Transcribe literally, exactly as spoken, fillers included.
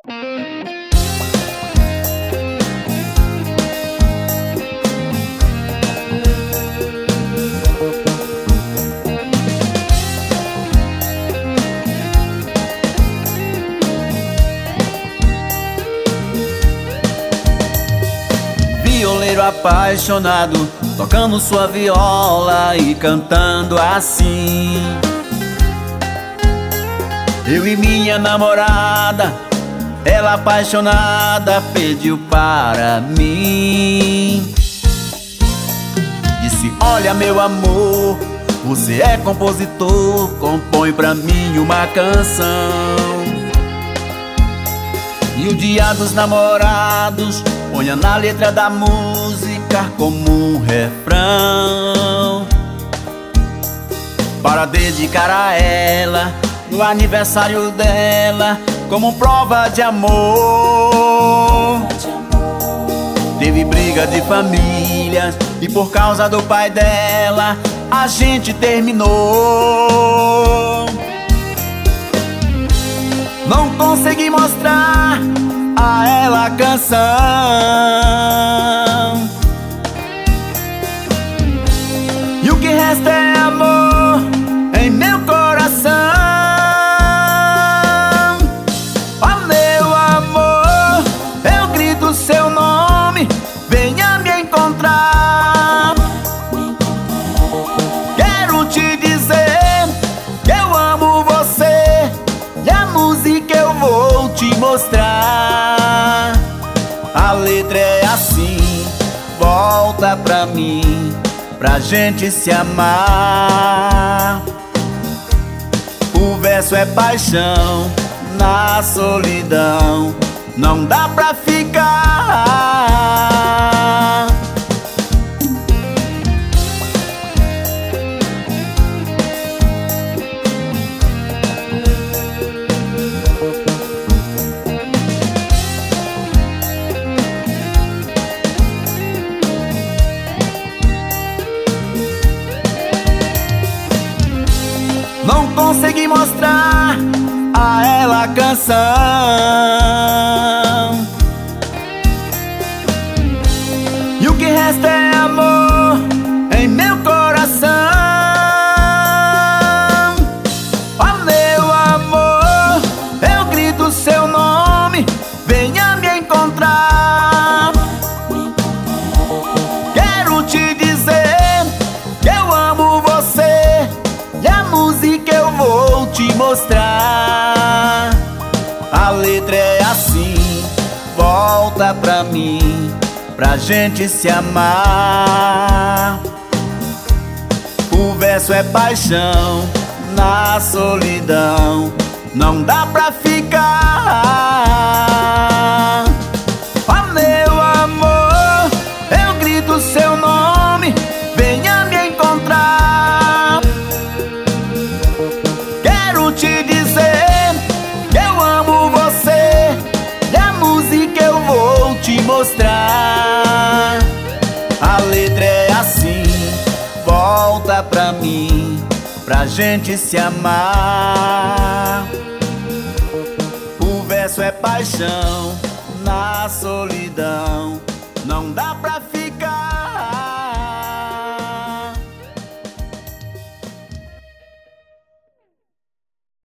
Violeiro apaixonado, tocando sua viola e cantando assim: eu e minha namorada, ela apaixonada pediu para mim. Disse: olha meu amor, você é compositor, compõe pra mim uma canção. E o dia dos namorados, ponha na letra da música como um refrão, para dedicar a ela no aniversário dela, como prova de amor. Teve briga de famílias e por causa do pai dela a gente terminou. Não consegui mostrar a ela a canção, e o que resta é amor em meu coração. Ó meu amor, eu grito seu nome, venha me encontrar. Quero te dizer que eu amo você, e a música eu vou te mostrar. A letra é assim: volta pra mim, pra gente se amar. O verso é paixão na solidão, não dá pra ficar. Não consegui mostrar a ela a canção, e o que resta é amor em meu coração. Ó meu amor, eu grito seu nome, venha me encontrar. Quero te dizer que eu amo você, e a música eu vou te mostrar. A letra é assim: volta pra mim, pra gente se amar. O verso é paixão na solidão, não dá pra ficar. Ó meu amor, eu grito seu nome, venha me encontrar. Quero te dizer que eu amo você, e a música eu vou te mostrar. A letra é assim: volta pra mim, pra gente se amar. O verso é paixão na solidão, não dá pra ficar.